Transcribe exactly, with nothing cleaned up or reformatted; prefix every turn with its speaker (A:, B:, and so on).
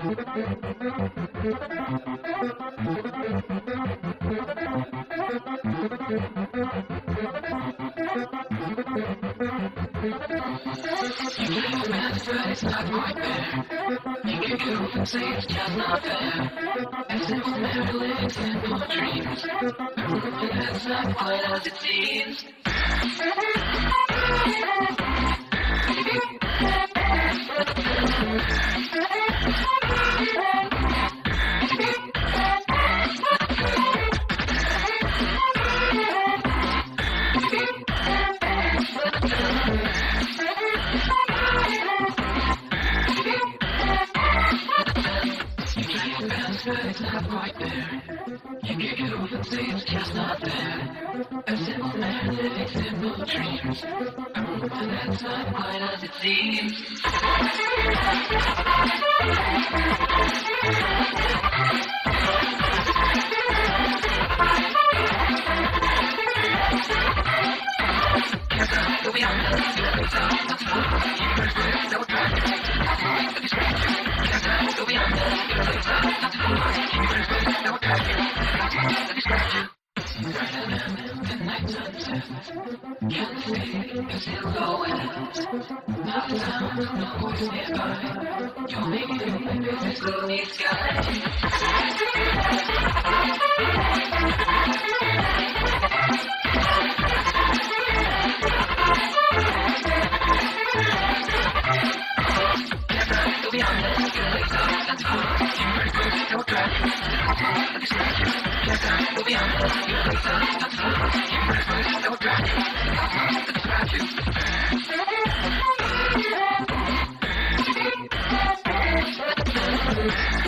A: It's not quite there. You can go and say it's just not there. As if merely simple dreams. But that's not quite as it seems. It's not quite there. You kick it off and say it's just not there. A simple man living simple dreams. But that's not quite as it seems. Go beyond the limits of the floor. Universe words that will drive you to the distraction. Go beyond the limits of the floor. Universe words that will drive you to the distraction. Brighter than the night sunset. Can't stay as you go as. Not the sound of no voice nearby. You're making it like this gloomy sky. Go beyond the limits of the floor. Universe words that will drive you to the distraction. Go beyond the limits of the floor. Universe words that will drive you to the distraction.